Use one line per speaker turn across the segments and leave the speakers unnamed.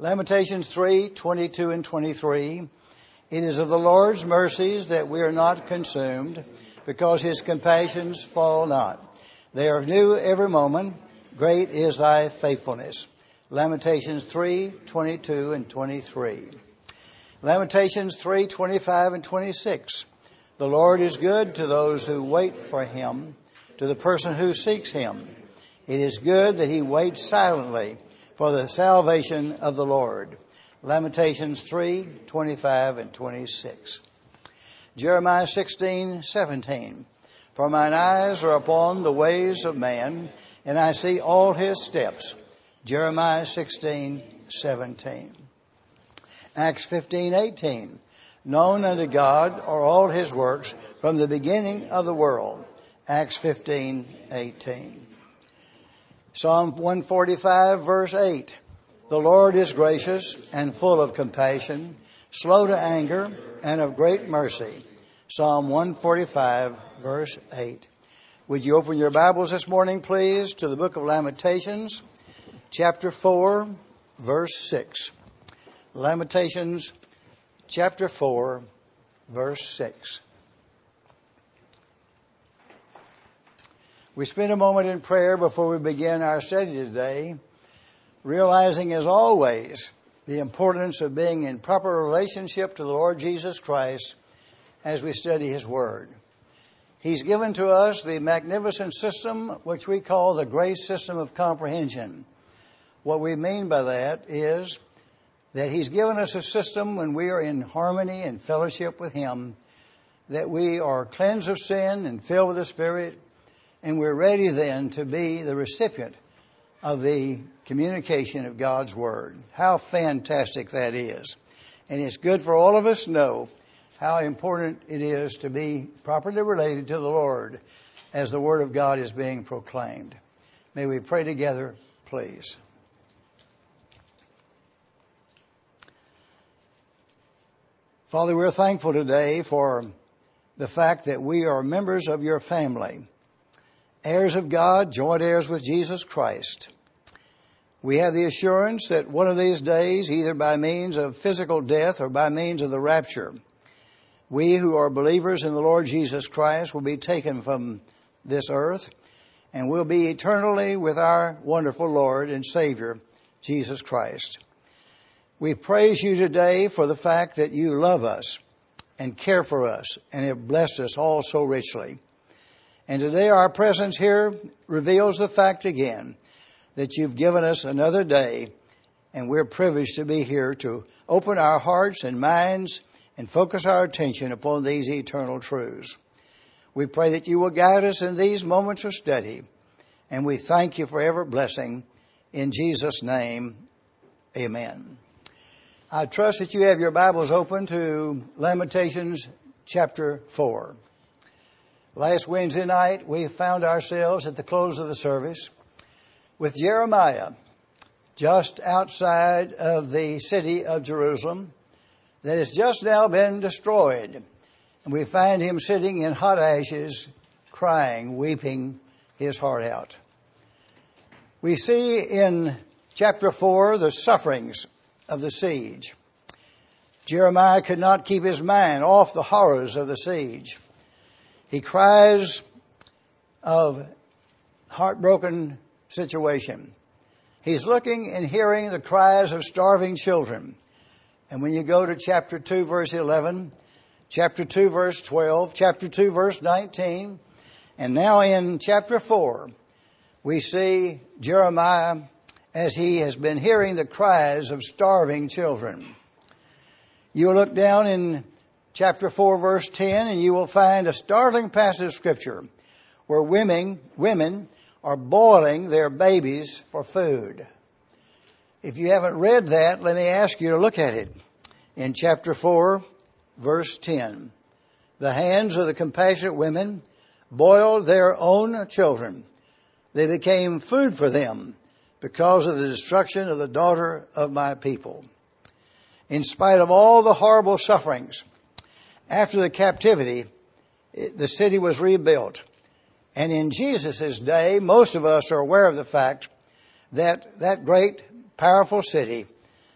Lamentations 3:22 and 23. It is of the Lord's mercies that we are not consumed, because his compassions fall not. They are new every moment. Great is thy faithfulness. Lamentations 3:22 and 23. Lamentations 3:25 and 26. The Lord is good to those who wait for him, to the person who seeks him. It is good that he waits silently for the salvation of the Lord. Lamentations 3:25 and 26. Jeremiah 16:17. For mine eyes are upon the ways of man, and I see all his steps. Jeremiah 16:17. Acts 15:18. Known unto God are all his works from the beginning of the world. Acts 15:18. Psalm 145 verse 8. The Lord is gracious and full of compassion, slow to anger, and of great mercy. Psalm 145 verse 8. Would you open your Bibles this morning, please, to the book of Lamentations, chapter 4, verse 6. Lamentations, chapter 4, verse 6. We spend a moment in prayer before we begin our study today, realizing as always the importance of being in proper relationship to the Lord Jesus Christ as we study his word. He's given to us the magnificent system which we call the grace system of comprehension. What we mean by that is that he's given us a system when we are in harmony and fellowship with him, that we are cleansed of sin and filled with the Spirit, and we're ready then to be the recipient of the communication of God's Word. How fantastic that is. And it's good for all of us to know how important it is to be properly related to the Lord as the Word of God is being proclaimed. May we pray together, please. Father, we're thankful today for the fact that we are members of your family, heirs of God, joint heirs with Jesus Christ. We have the assurance that one of these days, either by means of physical death or by means of the rapture, we who are believers in the Lord Jesus Christ will be taken from this earth and will be eternally with our wonderful Lord and Savior, Jesus Christ. We praise you today for the fact that you love us and care for us and have blessed us all so richly. And today our presence here reveals the fact again that you've given us another day, and we're privileged to be here to open our hearts and minds and focus our attention upon these eternal truths. We pray that you will guide us in these moments of study, and we thank you for every blessing. In Jesus' name, amen. I trust that you have your Bibles open to Lamentations chapter 4. Last Wednesday night, we found ourselves at the close of the service with Jeremiah just outside of the city of Jerusalem that has just now been destroyed. And we find him sitting in hot ashes, crying, weeping his heart out. We see in chapter 4 the sufferings of the siege. Jeremiah could not keep his mind off the horrors of the siege. He cries of heartbroken situation. He's looking and hearing the cries of starving children. And when you go to chapter 2, verse 11, chapter 2, verse 12, chapter 2, verse 19, and now in chapter 4, we see Jeremiah as he has been hearing the cries of starving children. You will look down in chapter 4, verse 10, and you will find a startling passage of Scripture where women are boiling their babies for food. If you haven't read that, let me ask you to look at it. In chapter 4, verse 10, the hands of the compassionate women boiled their own children. They became food for them because of the destruction of the daughter of my people. In spite of all the horrible sufferings, after the captivity, the city was rebuilt. And in Jesus' day, most of us are aware of the fact that that great, powerful city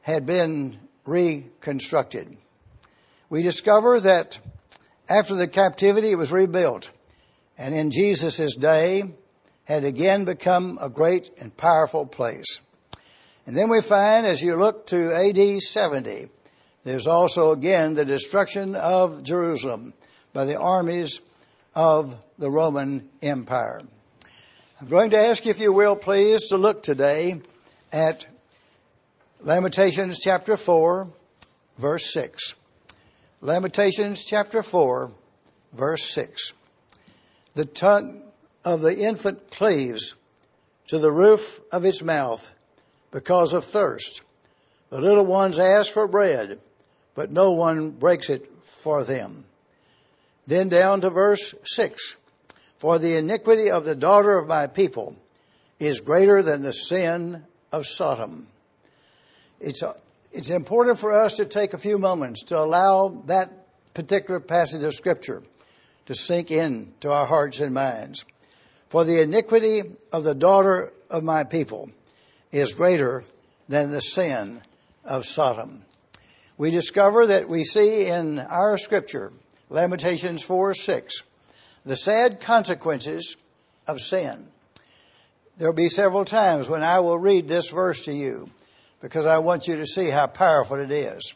had been reconstructed. We discover that after the captivity it was rebuilt, and in Jesus' day had again become a great and powerful place. And then we find, as you look to AD 70, there's also again the destruction of Jerusalem by the armies of the Roman Empire. I'm going to ask you, if you will, please, to look today at Lamentations chapter 4, verse 6. Lamentations chapter 4, verse 6. The tongue of the infant cleaves to the roof of its mouth because of thirst. The little ones ask for bread, but no one breaks it for them. Then down to verse 6. For the iniquity of the daughter of my people is greater than the sin of Sodom. It's important for us to take a few moments to allow that particular passage of Scripture to sink in to our hearts and minds. For the iniquity of the daughter of my people is greater than the sin of Sodom. We discover that we see in our Scripture, Lamentations 4:6, the sad consequences of sin. There will be several times when I will read this verse to you because I want you to see how powerful it is.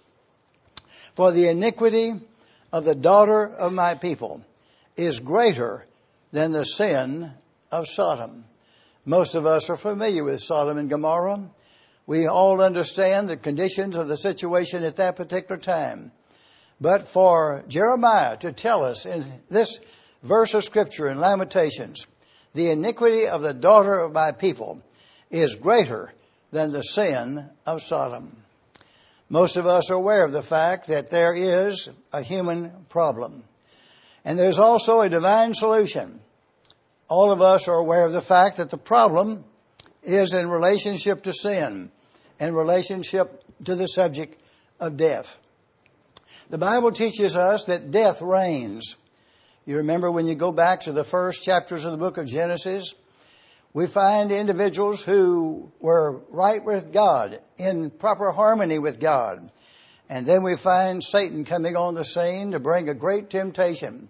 For the iniquity of the daughter of my people is greater than the sin of Sodom. Most of us are familiar with Sodom and Gomorrah. We all understand the conditions of the situation at that particular time. But for Jeremiah to tell us in this verse of Scripture in Lamentations, the iniquity of the daughter of my people is greater than the sin of Sodom. Most of us are aware of the fact that there is a human problem. And there's also a divine solution. All of us are aware of the fact that the problem is in relationship to sin, in relationship to the subject of death. The Bible teaches us that death reigns. You remember when you go back to the first chapters of the book of Genesis, we find individuals who were right with God, in proper harmony with God. And then we find Satan coming on the scene to bring a great temptation.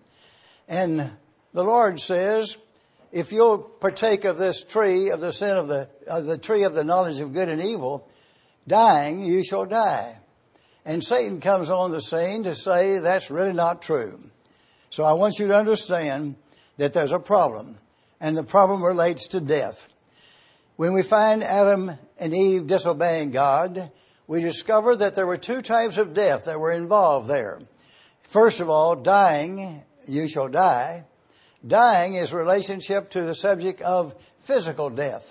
And the Lord says, if you'll partake of this tree, of the sin of the tree of the knowledge of good and evil, dying you shall die. And Satan comes on the scene to say that's really not true. So I want you to understand that there's a problem, and the problem relates to death. When we find Adam and Eve disobeying God, we discover that there were two types of death that were involved there. First of all, dying, you shall die. Dying is relationship to the subject of physical death.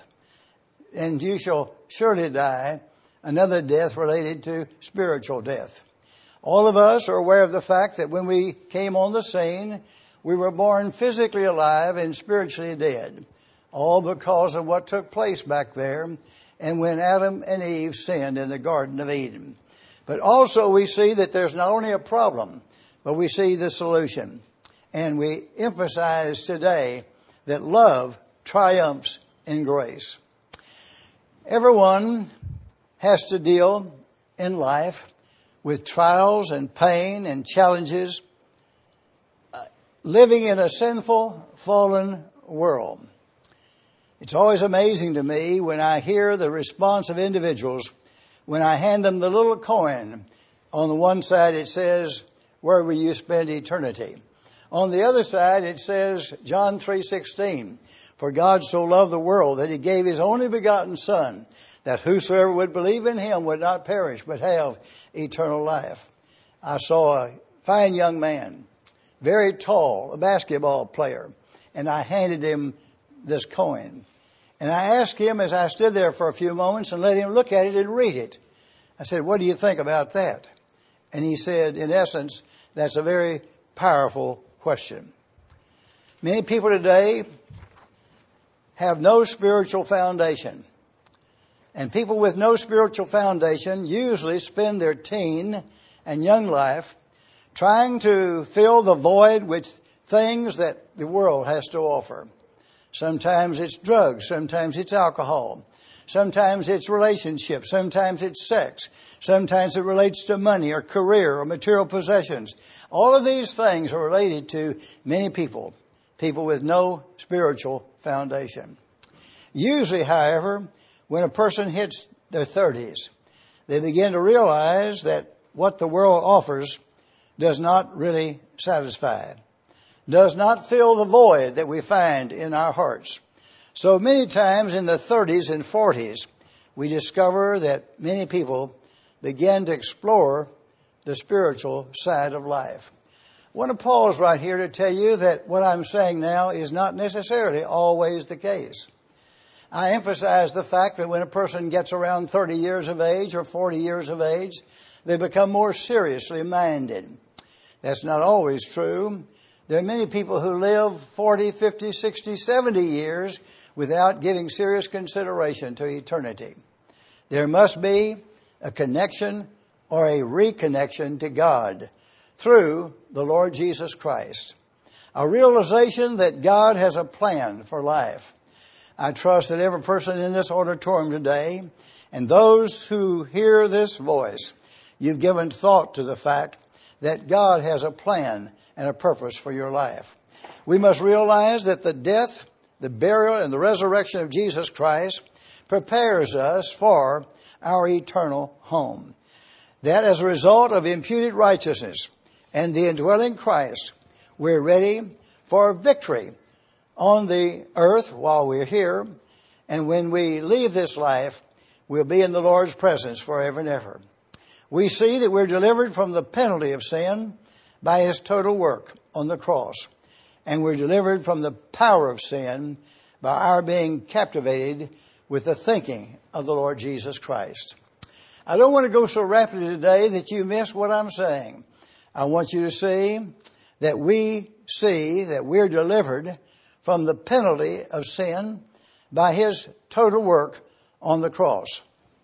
And you shall surely die. Another death related to spiritual death. All of us are aware of the fact that when we came on the scene, we were born physically alive and spiritually dead. All because of what took place back there and when Adam and Eve sinned in the Garden of Eden. But also we see that there's not only a problem, but we see the solution. And we emphasize today that love triumphs in grace. Everyone has to deal in life with trials and pain and challenges, living in a sinful, fallen world. It's always amazing to me when I hear the response of individuals when I hand them the little coin. On the one side it says, where will you spend eternity? On the other side it says, John 3:16, for God so loved the world that he gave his only begotten Son, that whosoever would believe in him would not perish, but have eternal life. I saw a fine young man, very tall, a basketball player, and I handed him this coin. And I asked him as I stood there for a few moments and let him look at it and read it. I said, what do you think about that? And he said, in essence, that's a very powerful question. Many people today have no spiritual foundation. And people with no spiritual foundation usually spend their teen and young life trying to fill the void with things that the world has to offer. Sometimes it's drugs. Sometimes it's alcohol. Sometimes it's relationships. Sometimes it's sex. Sometimes it relates to money or career or material possessions. All of these things are related to many people with no spiritual foundation. Usually, however, when a person hits their 30s, they begin to realize that what the world offers does not really satisfy, does not fill the void that we find in our hearts. So many times in the 30s and 40s, we discover that many people begin to explore the spiritual side of life. I want to pause right here to tell you that what I'm saying now is not necessarily always the case. I emphasize the fact that when a person gets around 30 years of age or 40 years of age, they become more seriously minded. That's not always true. There are many people who live 40, 50, 60, 70 years without giving serious consideration to eternity. There must be a connection or a reconnection to God through the Lord Jesus Christ. A realization that God has a plan for life. I trust that every person in this auditorium today and those who hear this voice, you've given thought to the fact that God has a plan and a purpose for your life. We must realize that the death, the burial, and the resurrection of Jesus Christ prepares us for our eternal home. That as a result of imputed righteousness and the indwelling Christ, we're ready for victory on the earth while we're here. And when we leave this life, we'll be in the Lord's presence forever and ever. We see that we're delivered from the penalty of sin by His total work on the cross. And we're delivered from the power of sin by our being captivated with the thinking of the Lord Jesus Christ. I don't want to go so rapidly today that you miss what I'm saying. I want you to see that we're delivered from the penalty of sin by His total work on the cross.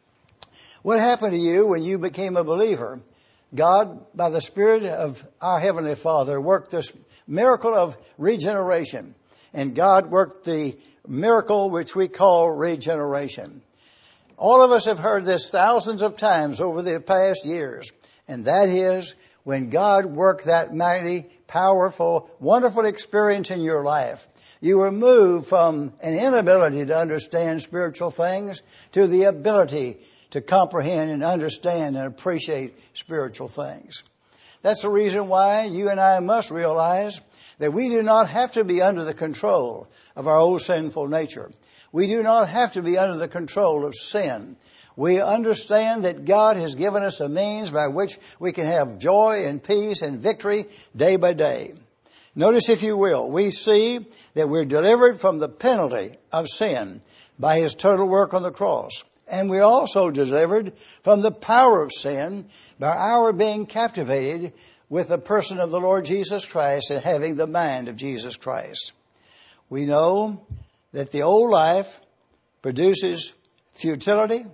What happened to you when you became a believer? God, by the Spirit of our Heavenly Father, worked this miracle of regeneration. And God worked the miracle which we call regeneration. All of us have heard this thousands of times over the past years. And that is when God worked that mighty, powerful, wonderful experience in your life. You were moved from an inability to understand spiritual things to the ability to comprehend and understand and appreciate spiritual things. That's the reason why you and I must realize that we do not have to be under the control of our old sinful nature. We do not have to be under the control of sin. We understand that God has given us a means by which we can have joy and peace and victory day by day. Notice, if you will, we see that we're delivered from the penalty of sin by His total work on the cross. And we're also delivered from the power of sin by our being captivated with the person of the Lord Jesus Christ and having the mind of Jesus Christ. We know that the old life produces futility,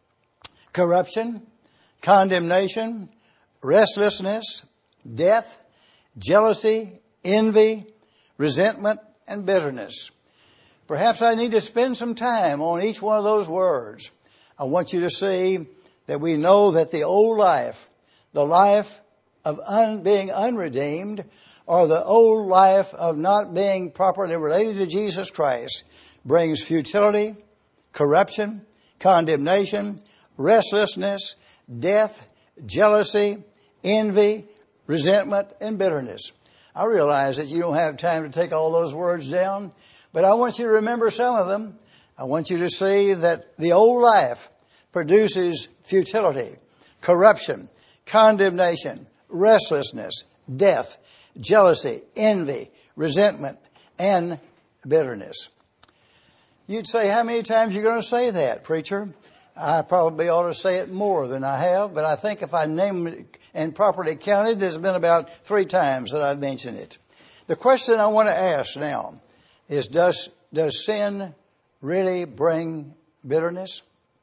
corruption, condemnation, restlessness, death, jealousy, envy, resentment, and bitterness. Perhaps I need to spend some time on each one of those words. I want you to see that we know that the old life, the life of being unredeemed, or the old life of not being properly related to Jesus Christ, brings futility, corruption, condemnation, restlessness, death, jealousy, envy, resentment, and bitterness. I realize that you don't have time to take all those words down, but I want you to remember some of them. I want you to see that the old life produces futility, corruption, condemnation, restlessness, death, jealousy, envy, resentment, and bitterness. You'd say, how many times are you going to say that, preacher? I probably ought to say it more than I have, but I think if I name it and properly counted, there's been about 3 times that I've mentioned it. The question I want to ask now is, does sin really bring bitterness?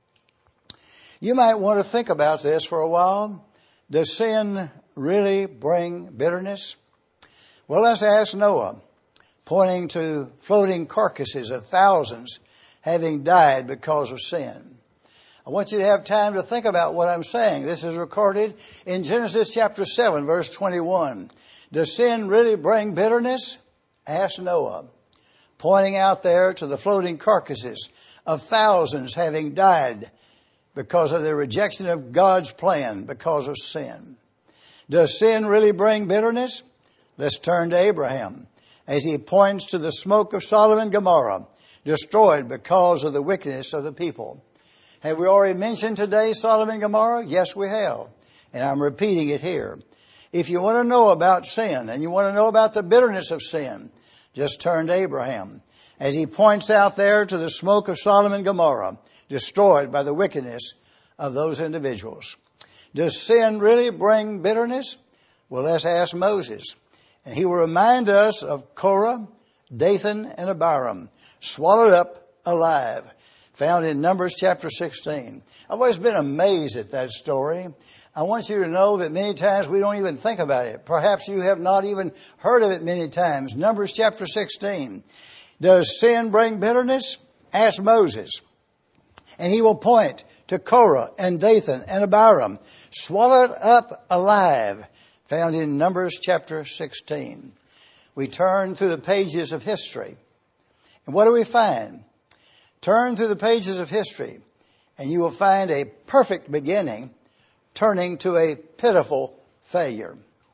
You might want to think about this for a while. Does sin really bring bitterness? Well, let's ask Noah, pointing to floating carcasses of thousands having died because of sin. I want you to have time to think about what I'm saying. This is recorded in Genesis chapter 7, verse 21. Does sin really bring bitterness? Asked Noah, pointing out there to the floating carcasses of thousands having died because of their rejection of God's plan because of sin. Does sin really bring bitterness? Let's turn to Abraham as he points to the smoke of Sodom and Gomorrah, destroyed because of the wickedness of the people. Have we already mentioned today Sodom and Gomorrah? Yes, we have. And I'm repeating it here. If you want to know about sin and you want to know about the bitterness of sin, just turn to Abraham as he points out there to the smoke of Sodom and Gomorrah, destroyed by the wickedness of those individuals. Does sin really bring bitterness? Well, let's ask Moses. And he will remind us of Korah, Dathan, and Abiram, swallowed up alive, found in Numbers chapter 16. I've always been amazed at that story. I want you to know that many times we don't even think about it. Perhaps you have not even heard of it many times. Numbers chapter 16. Does sin bring bitterness? Ask Moses. And he will point to Korah and Dathan and Abiram, swallowed up alive, found in Numbers chapter 16. We turn through the pages of history. And what do we find? Turn through the pages of history, and you will find a perfect beginning turning to a pitiful failure.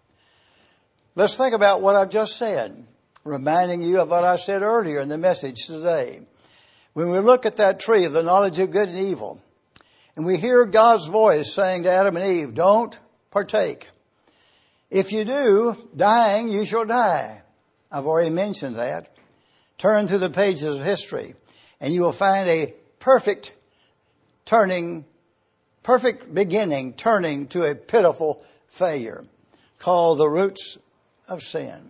Let's think about what I've just said, reminding you of what I said earlier in the message today. When we look at that tree of the knowledge of good and evil, and we hear God's voice saying to Adam and Eve, don't partake. If you do, dying, you shall die. I've already mentioned that. Turn through the pages of history, and you will find a perfect beginning turning to a pitiful failure, called the roots of sin.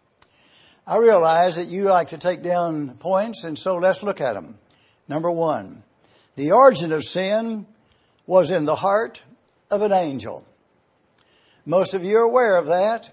I realize that you like to take down points, and so let's look at them. Number one, the origin of sin was in the heart of an angel. Most of you are aware of that.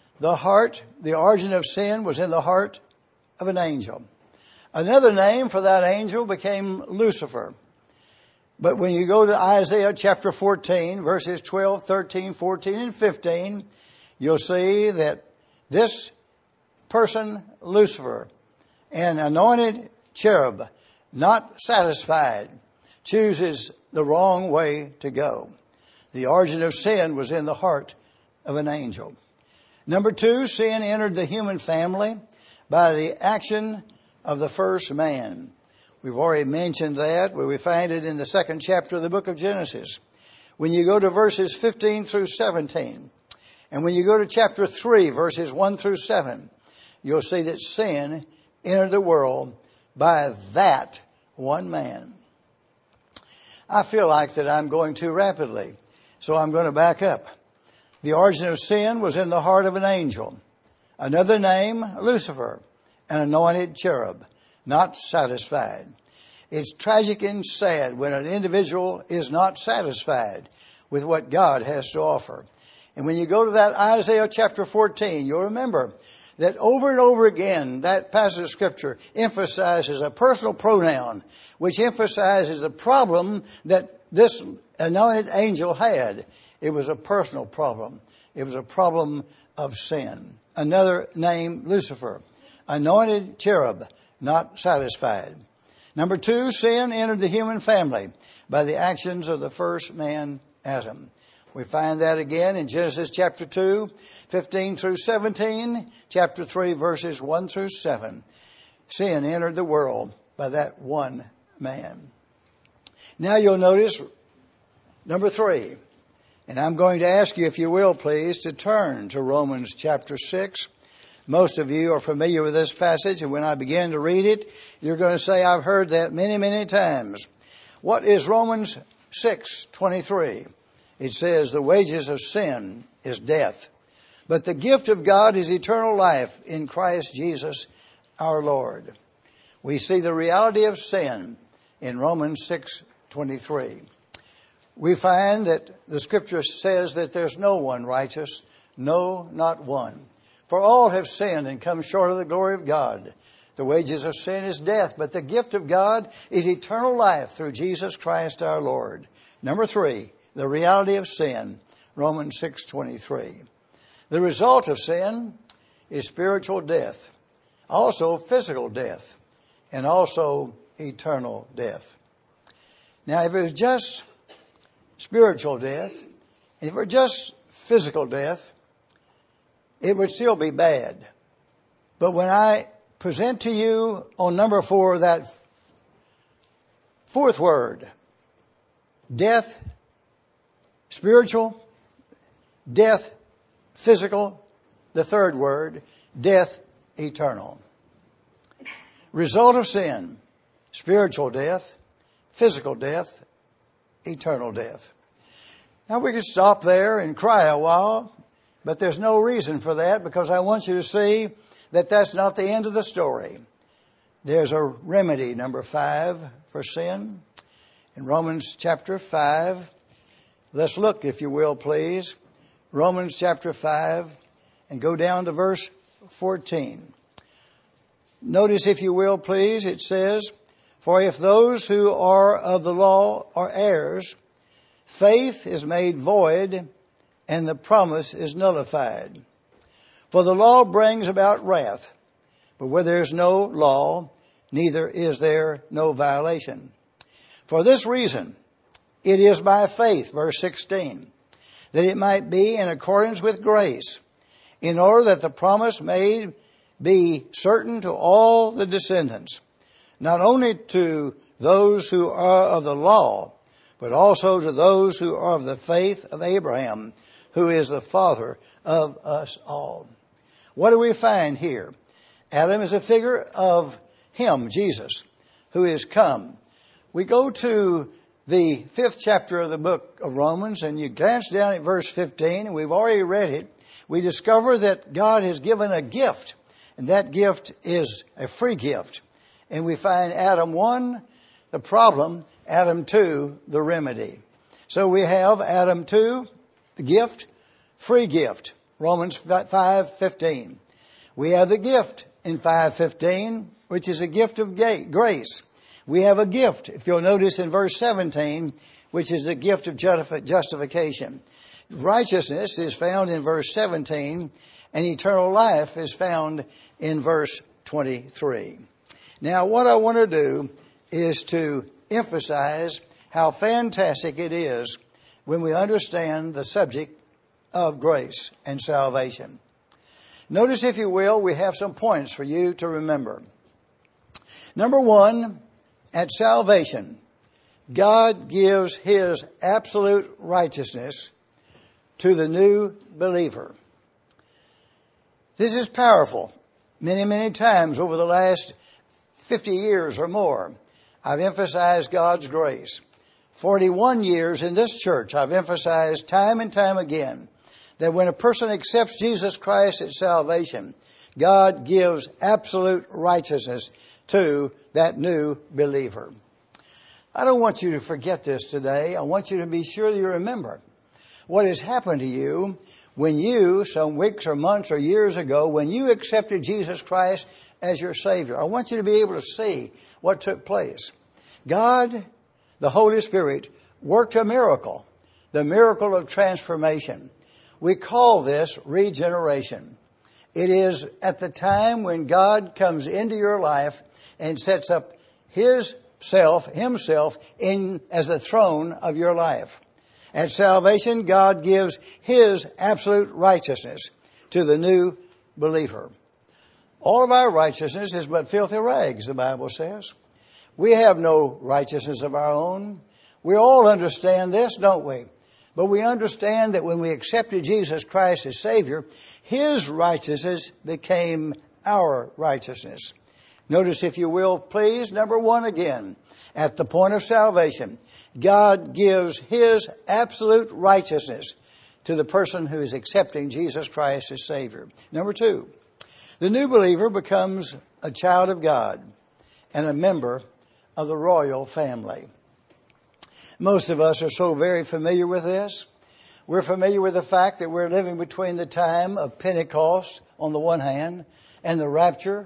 The origin of sin was in the heart of an angel. Another name for that angel became Lucifer. But when you go to Isaiah chapter 14, verses 12, 13, 14, and 15, you'll see that this person, Lucifer, an anointed cherub, not satisfied, chooses the wrong way to go. The origin of sin was in the heart of an angel. Number two, sin entered the human family by the action of the first man. We've already mentioned that, where we find it in the 2nd chapter of the book of Genesis. When you go to verses 15 through 17, and when you go to chapter 3, verses 1 through 7, you'll see that sin entered the world by that one man. I feel like that I'm going too rapidly, so I'm going to back up. The origin of sin was in the heart of an angel. Another name, Lucifer, an anointed cherub, not satisfied. It's tragic and sad when an individual is not satisfied with what God has to offer. And when you go to that Isaiah chapter 14, you'll remember that over and over again, that passage of Scripture emphasizes a personal pronoun, which emphasizes the problem that this anointed angel had. It was a personal problem. It was a problem of sin. Another name, Lucifer, anointed cherub, not satisfied. Number two, sin entered the human family by the actions of the first man, Adam. We find that again in Genesis chapter 2, 15 through 17, chapter 3, verses 1 through 7. Sin entered the world by that one man. Now you'll notice number 3. And I'm going to ask you, if you will, please, to turn to Romans chapter 6. Most of you are familiar with this passage, and when I begin to read it, you're going to say, I've heard that many, many times. What is Romans 6:23? It says, the wages of sin is death, but the gift of God is eternal life in Christ Jesus our Lord. We see the reality of sin in Romans 6:23. We find that the Scripture says that there's no one righteous, no, not one. For all have sinned and come short of the glory of God. The wages of sin is death, but the gift of God is eternal life through Jesus Christ our Lord. Number 3, the reality of sin, Romans 6:23. The result of sin is spiritual death, also physical death, and also eternal death. Now, if it was just spiritual death, and if it were just physical death, it would still be bad. But when I present to you on number 4 that fourth word, death, spiritual, death, physical, the third word, death, eternal. Result of sin, spiritual death, physical death, eternal death. Now we could stop there and cry a while, but there's no reason for that, because I want you to see that that's not the end of the story. There's a remedy, number 5, for sin. In Romans chapter 5, let's look, if you will, please. Romans chapter 5, and go down to verse 14. Notice, if you will, please, it says, "For if those who are of the law are heirs, faith is made void, and the promise is nullified. For the law brings about wrath, but where there is no law, neither is there no violation. For this reason, it is by faith," verse 16, "that it might be in accordance with grace, in order that the promise may be certain to all the descendants, not only to those who are of the law, but also to those who are of the faith of Abraham, who is the father of us all." What do we find here? Adam is a figure of Him, Jesus, who is come. We go to the 5th chapter of the book of Romans, and you glance down at verse 15, and we've already read it. We discover that God has given a gift, and that gift is a free gift. And we find Adam 1, the problem, Adam 2, the remedy. So we have Adam 2, the gift, free gift, Romans 5:15. We have the gift in 5:15, which is a gift of grace. We have a gift, if you'll notice in verse 17, which is the gift of justification. Righteousness is found in verse 17, and eternal life is found in verse 23. Now, what I want to do is to emphasize how fantastic it is when we understand the subject of grace and salvation. Notice, if you will, we have some points for you to remember. Number 1, at salvation, God gives His absolute righteousness to the new believer. This is powerful. Many, many times over the last 50 years or more, I've emphasized God's grace. 41 years in this church, I've emphasized time and time again that when a person accepts Jesus Christ at salvation, God gives absolute righteousness to that new believer. I don't want you to forget this today. I want you to be sure you remember what has happened to you when you, some weeks or months or years ago, when you accepted Jesus Christ as your Savior. I want you to be able to see what took place. God, the Holy Spirit, worked a miracle, the miracle of transformation. We call this regeneration. It is at the time when God comes into your life and sets up Himself in as the throne of your life. At salvation, God gives His absolute righteousness to the new believer. All of our righteousness is but filthy rags, the Bible says. We have no righteousness of our own. We all understand this, don't we? But we understand that when we accepted Jesus Christ as Savior, His righteousness became our righteousness. Notice, if you will, please, number 1 again. At the point of salvation, God gives His absolute righteousness to the person who is accepting Jesus Christ as Savior. Number 2, the new believer becomes a child of God and a member of the royal family. Most of us are so very familiar with this. We're familiar with the fact that we're living between the time of Pentecost on the one hand and the rapture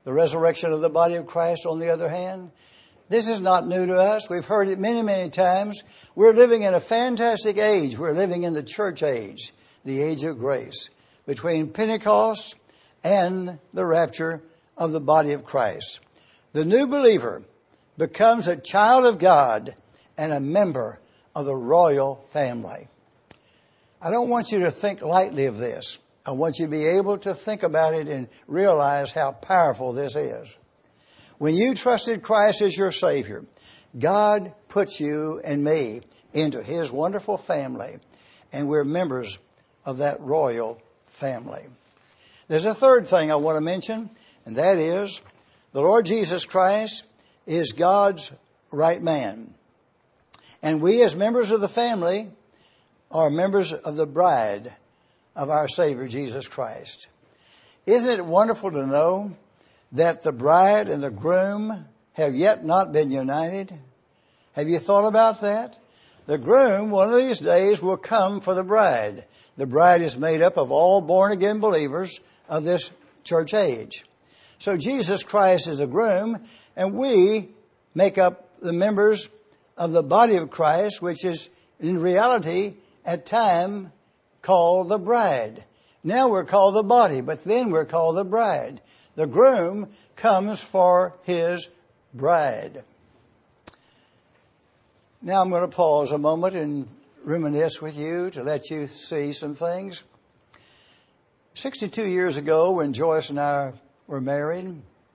The resurrection of the body of Christ, on the other hand, this is not new to us. We've heard it many, many times. We're living in a fantastic age. We're living in the church age, the age of grace, between Pentecost and the rapture of the body of Christ. The new believer becomes a child of God and a member of the royal family. I don't want you to think lightly of this. I want you to be able to think about it and realize how powerful this is. When you trusted Christ as your Savior, God put you and me into His wonderful family, and we're members of that royal family. There's a third thing I want to mention, and that is the Lord Jesus Christ is God's right man. And we as members of the family are members of the bride of our Savior Jesus Christ. Isn't it wonderful to know that the bride and the groom have yet not been united? Have you thought about that? The groom, one of these days, will come for the bride. The bride is made up of all born-again believers of this church age. So Jesus Christ is the groom, and we make up the members of the body of Christ, which is in reality at time called the bride. Now we're called the body, but then we're called the bride. The groom comes for his bride. Now I'm going to pause a moment and reminisce with you to let you see some things. 62 years ago, when Joyce and I were married,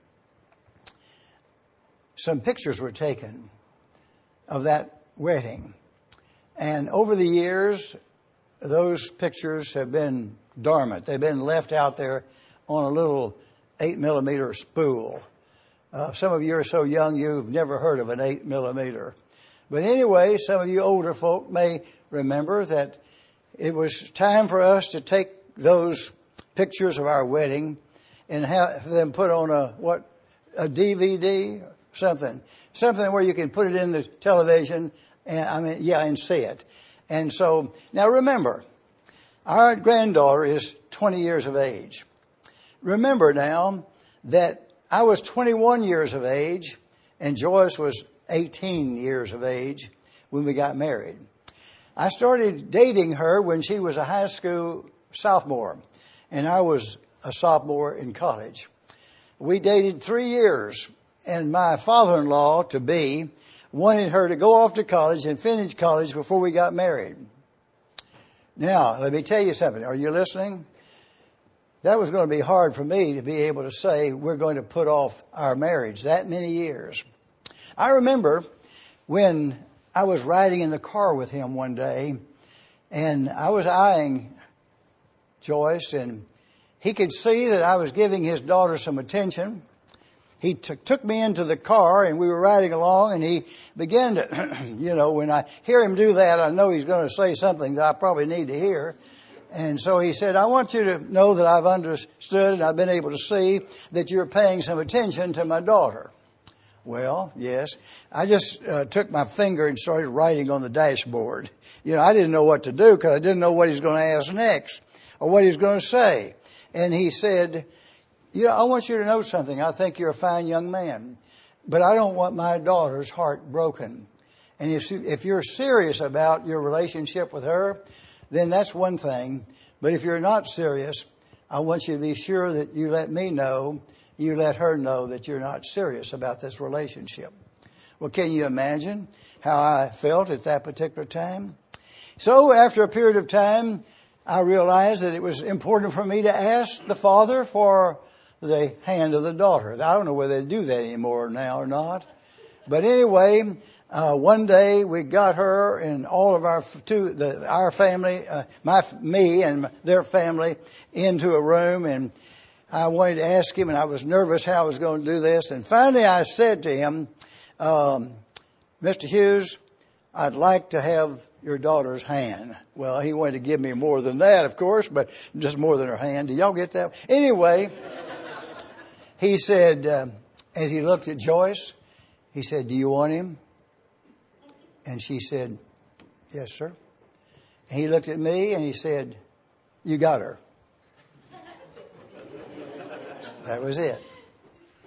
some pictures were taken of that wedding. And over the years, those pictures have been dormant. They've been left out there on a little 8mm spool. Some of you are so young you've never heard of an 8mm. But anyway, some of you older folk may remember that it was time for us to take those pictures of our wedding and have them put on a DVD, something where you can put it in the television and see it. And so, now remember, our granddaughter is 20 years of age. Remember now that I was 21 years of age and Joyce was 18 years of age when we got married. I started dating her when she was a high school sophomore and I was a sophomore in college. We dated 3 years, and my father-in-law to be wanted her to go off to college and finish college before we got married. Now, let me tell you something. Are you listening? That was going to be hard for me to be able to say we're going to put off our marriage that many years. I remember when I was riding in the car with him one day, and I was eyeing Joyce, and he could see that I was giving his daughter some attention. He took me into the car, and we were riding along, and he began to, when I hear him do that, I know he's going to say something that I probably need to hear. And so he said, I want you to know that I've understood and I've been able to see that you're paying some attention to my daughter. Well, yes. I just took my finger and started writing on the dashboard. I didn't know what to do because I didn't know what he was going to ask next or what he was going to say. And he said, I want you to know something. I think you're a fine young man, but I don't want my daughter's heart broken. And if you're serious about your relationship with her, then that's one thing. But if you're not serious, I want you to be sure that you let me know, you let her know that you're not serious about this relationship. Well, can you imagine how I felt at that particular time? So after a period of time, I realized that it was important for me to ask the father for the hand of the daughter. I don't know whether they do that anymore now or not. But anyway, one day we got her and all of our family, me and their family into a room, and I wanted to ask him, and I was nervous how I was going to do this. And finally I said to him, Mr. Hughes, I'd like to have your daughter's hand. Well, he wanted to give me more than that, of course, but just more than her hand. Do y'all get that? Anyway, he said, as he looked at Joyce, he said, do you want him? And she said, yes, sir. And he looked at me and he said, you got her. That was it.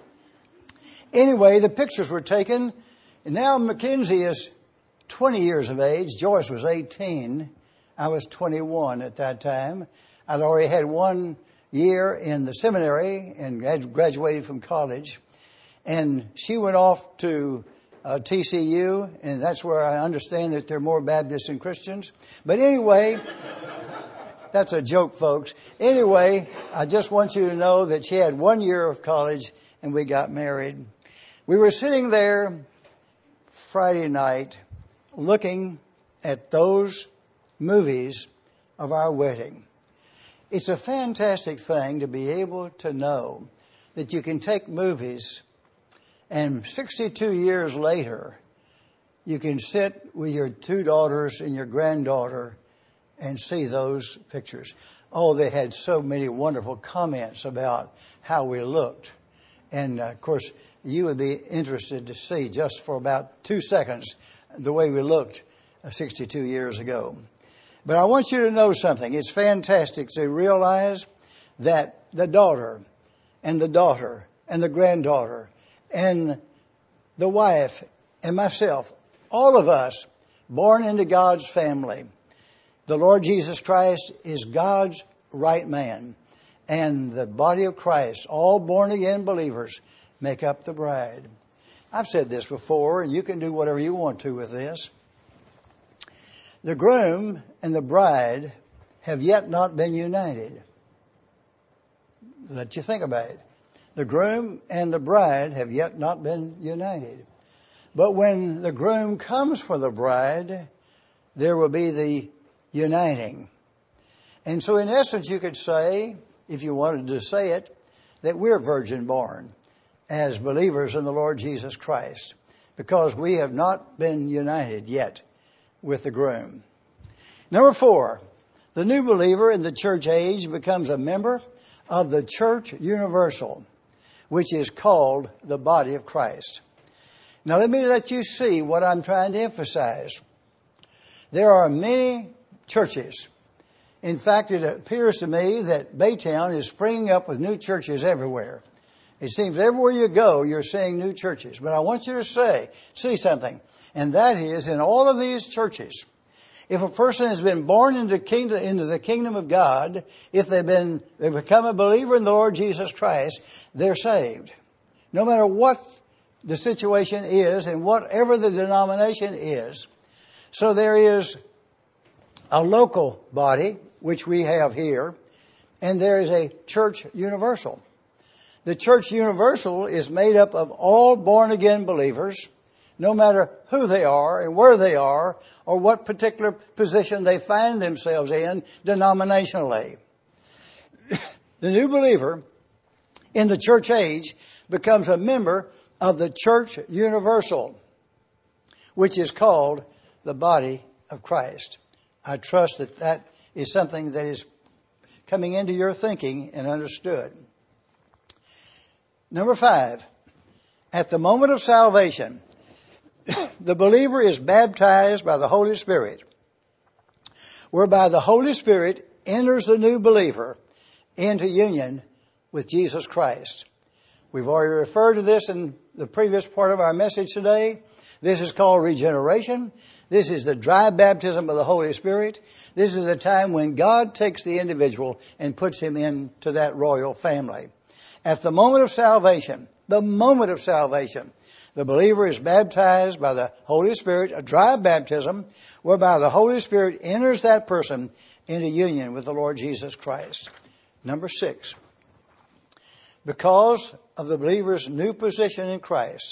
Anyway, the pictures were taken, and now Mackenzie is 20 years of age. Joyce was 18. I was 21 at that time. I'd already had 1 year in the seminary and graduated from college. And she went off to TCU, and that's where I understand that there are more Baptists than Christians. But anyway, that's a joke, folks. Anyway, I just want you to know that she had 1 year of college, and we got married. We were sitting there Friday night looking at those movies of our wedding. It's a fantastic thing to be able to know that you can take movies and 62 years later, you can sit with your 2 daughters and your granddaughter and see those pictures. Oh, they had so many wonderful comments about how we looked. And, of course, you would be interested to see just for about 2 seconds the way we looked 62 years ago. But I want you to know something. It's fantastic to realize that the daughter and the granddaughter and the wife and myself, all of us born into God's family, the Lord Jesus Christ is God's right man. And the body of Christ, all born again believers, make up the bride. I've said this before, and you can do whatever you want to with this. The groom and the bride have yet not been united. Let you think about it. The groom and the bride have yet not been united. But when the groom comes for the bride, there will be the uniting. And so in essence, you could say, if you wanted to say it, that we're virgin born as believers in the Lord Jesus Christ, because we have not been united yet with the groom. Number 4, the new believer in the church age becomes a member of the church universal, which is called the body of Christ. Now let me let you see what I'm trying to emphasize. There are many churches. In fact, it appears to me that Baytown is springing up with new churches everywhere. It seems everywhere you go, you're seeing new churches. But I want you to see something. And that is, in all of these churches, if a person has been born into the kingdom of God, if they become a believer in the Lord Jesus Christ, they're saved. No matter what the situation is and whatever the denomination is. So there is a local body, which we have here, and there is a church universal. The church universal is made up of all born-again believers, no matter who they are and where they are or what particular position they find themselves in denominationally. The new believer in the church age becomes a member of the church universal, which is called the body of Christ. I trust that that is something that is coming into your thinking and understood. Number 5, at the moment of salvation, the believer is baptized by the Holy Spirit, whereby the Holy Spirit enters the new believer into union with Jesus Christ. We've already referred to this in the previous part of our message today. This is called regeneration. This is the dry baptism of the Holy Spirit. This is a time when God takes the individual and puts him into that royal family. At the moment of salvation, the believer is baptized by the Holy Spirit, a dry baptism, whereby the Holy Spirit enters that person into union with the Lord Jesus Christ. Number 6, because of the believer's new position in Christ,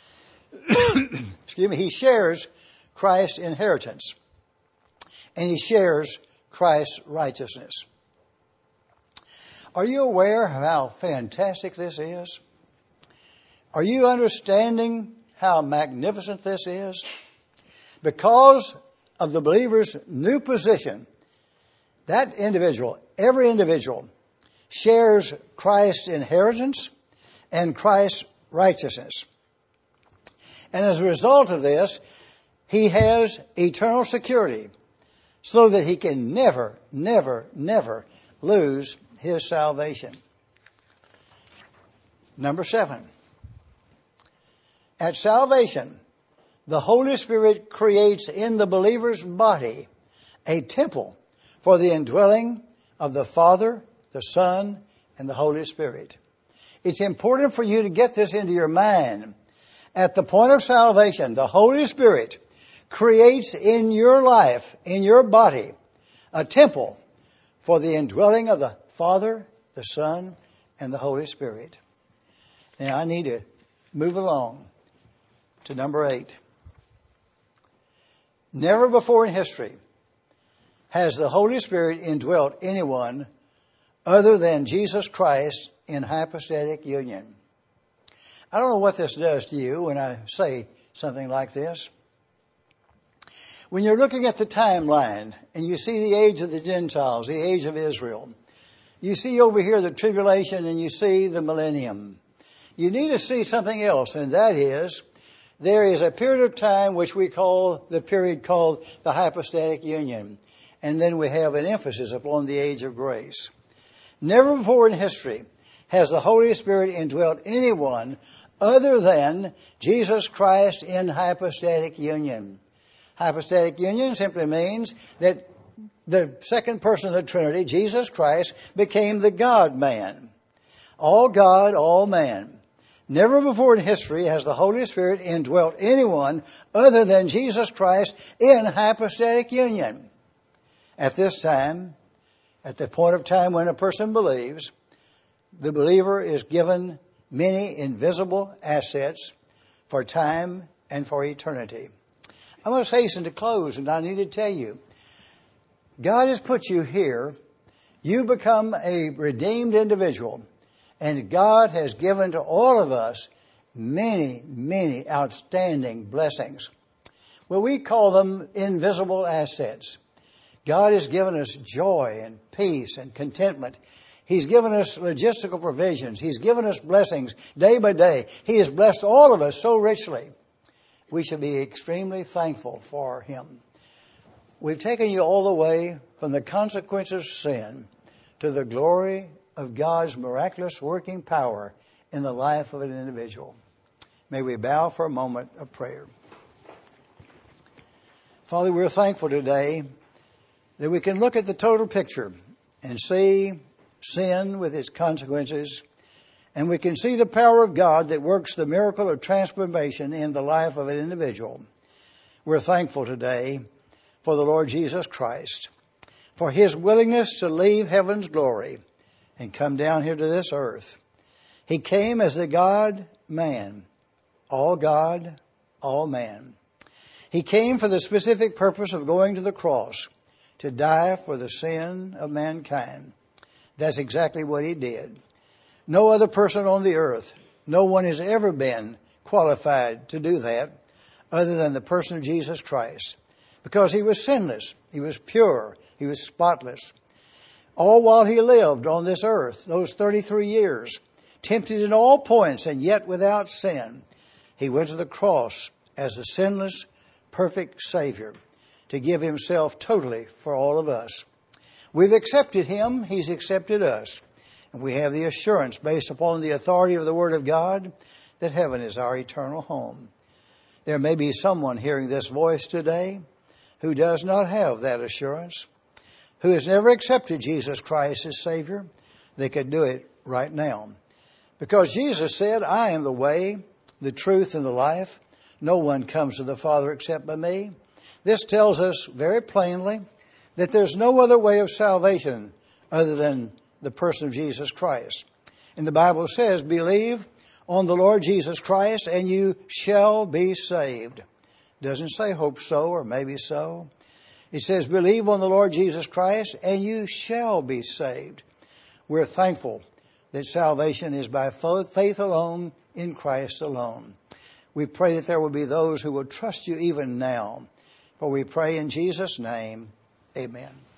he shares Christ's inheritance, and he shares Christ's righteousness. Are you aware of how fantastic this is? Are you understanding how magnificent this is? Because of the believer's new position, that individual, every individual, shares Christ's inheritance and Christ's righteousness. And as a result of this, he has eternal security so that he can never, never, never lose his salvation. Number 7. At salvation, the Holy Spirit creates in the believer's body a temple for the indwelling of the Father, the Son, and the Holy Spirit. It's important for you to get this into your mind. At the point of salvation, the Holy Spirit creates in your life, in your body, a temple for the indwelling of the Father, the Son, and the Holy Spirit. Now I need to move along to number 8. Never before in history has the Holy Spirit indwelt anyone other than Jesus Christ in hypostatic union. I don't know what this does to you when I say something like this. When you're looking at the timeline and you see the age of the Gentiles, the age of Israel, you see over here the tribulation and you see the millennium. You need to see something else, and that is there is a period of time which we call the period called the hypostatic union. And then we have an emphasis upon the age of grace. Never before in history has the Holy Spirit indwelt anyone other than Jesus Christ in hypostatic union. Hypostatic union simply means that the second person of the Trinity, Jesus Christ, became the God-man. All God, all man. Never before in history has the Holy Spirit indwelt anyone other than Jesus Christ in hypostatic union. At this time, at the point of time when a person believes, the believer is given many invisible assets for time and for eternity. I must hasten to close, and I need to tell you, God has put you here. You become a redeemed individual, and God has given to all of us many, many outstanding blessings. Well, we call them invisible assets. God has given us joy and peace and contentment. He's given us logistical provisions. He's given us blessings day by day. He has blessed all of us so richly. We should be extremely thankful for Him. We've taken you all the way from the consequences of sin to the glory of God's miraculous working power in the life of an individual. May we bow for a moment of prayer. Father, we're thankful today that we can look at the total picture and see sin with its consequences, and we can see the power of God that works the miracle of transformation in the life of an individual. We're thankful today for the Lord Jesus Christ, for His willingness to leave heaven's glory and come down here to this earth. He came as the God-man, all God, all man. He came for the specific purpose of going to the cross to die for the sin of mankind. That's exactly what He did. No other person on the earth, no one has ever been qualified to do that other than the person of Jesus Christ. Because He was sinless, He was pure, He was spotless. All while He lived on this earth, those 33 years, tempted in all points and yet without sin, He went to the cross as a sinless, perfect Savior to give Himself totally for all of us. We've accepted Him, He's accepted us. And we have the assurance based upon the authority of the Word of God that heaven is our eternal home. There may be someone hearing this voice today who does not have that assurance, who has never accepted Jesus Christ as Savior. They could do it right now. Because Jesus said, I am the way, the truth, and the life. No one comes to the Father except by me. This tells us very plainly that there's no other way of salvation other than the person of Jesus Christ. And the Bible says, believe on the Lord Jesus Christ and you shall be saved. It doesn't say hope so or maybe so. It says, believe on the Lord Jesus Christ and you shall be saved. We're thankful that salvation is by faith alone, in Christ alone. We pray that there will be those who will trust you even now. For we pray in Jesus' name, amen.